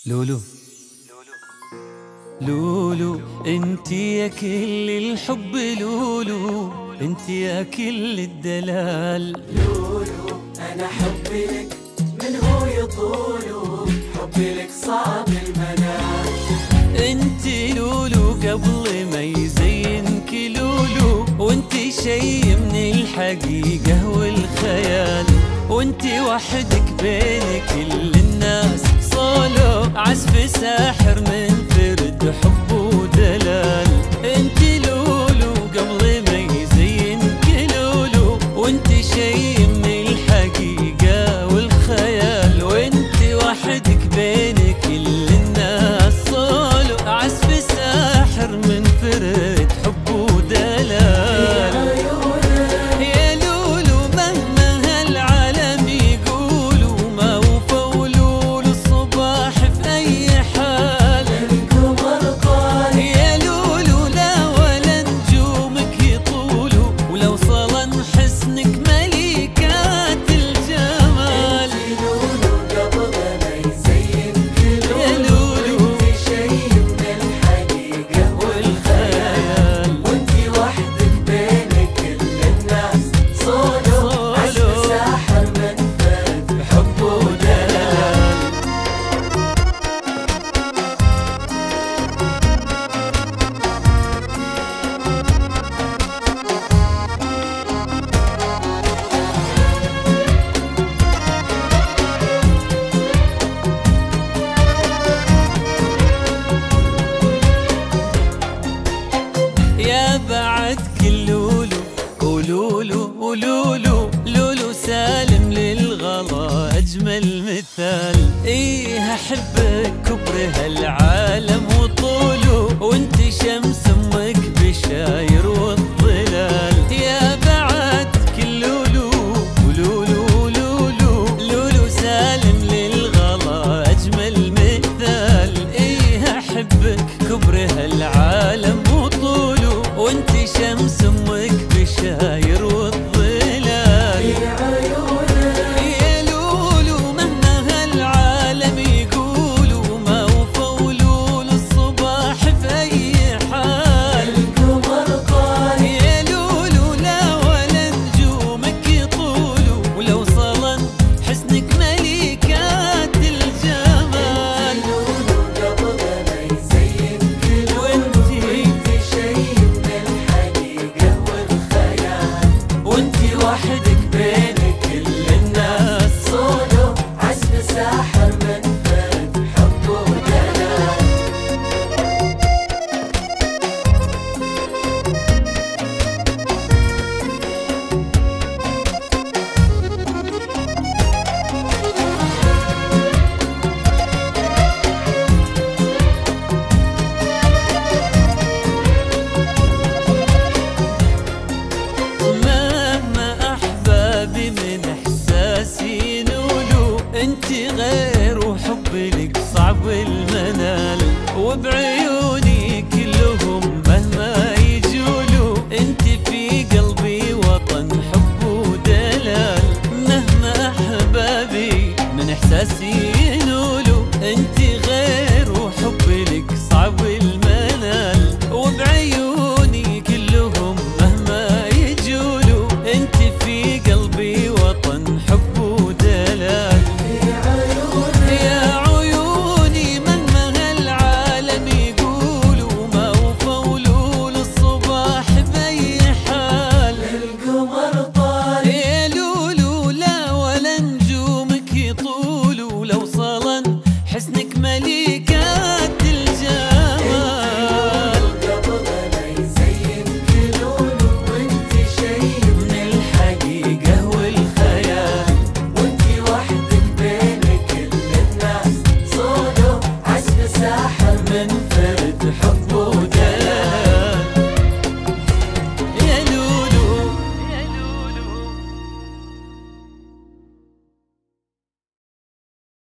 لولو لولو انتي يا كل الحب، لولو انتي يا كل الدلال. لولو انا حبي لك من هو يطولو، حبي لك صعب المنال. انتي لولو قبل ما يزينك لولو، وانتي شي من الحقيقة والخيال، وانتي وحدك بين كل الناس صولو، عزف ساحر من فرد حب ودلال. انتي لولو قبل ما يزينك لولو، وانتي شي من الحقيقة والخيال، وانتي وحدك بين كل الناس صولو، عزف ساحر من فرد حب ودلال. يا لولو مهما هالعالم يقولوا، ما وفوا لولو الصباح في أي حال. القمر طال يا لولو لا ولا نجومك يطولوا، ولو صلن حسنك ملكات الجمال. لولو قبل ما يزينك يا لولو، لولو انتي شي من الحقيقة والخيال، وانتي وحدك بين كل الناس صولو، عزف ساحر من فرد حب ودلال. يا بعد كل لولو ولولو ولولو، لولو سالم للغلا أجمل مثال. إيه أحبك كبر هالعالم وطولو، وانت شمس أمك بشاير والظلال. يا بعد كل لولو ولولو ولولو، لولو سالم للغلا أجمل مثال. إيه أحبك كبر هالعالم وطولو، وانت شمس امك بشاير والظلال. يا لولو مهما هالعالم يقولوا، ما وفوا لولو الصباح في اي حال. القمر طال يا لولو لا ولا نجومك يطولوا، ولو صلن حسنك ملكات الجمال. لولو قبل ما يزينك وانتي انتي شي من الحقيقة والخيال، وانتي وحدك بين كل الناس صولو، عزف ساحر من فرد حب ودلال. مهما أحبابي من إحساسي نولو، انتي غير وحبي لك صعب المنال. وبعيوني كلهم مهما يجولوا، انتي في قلبي وطن حب ودلال. مهما أحبابي من إحساسي نولو، انتي غير وحبي لك صعب المنال. وبعيوني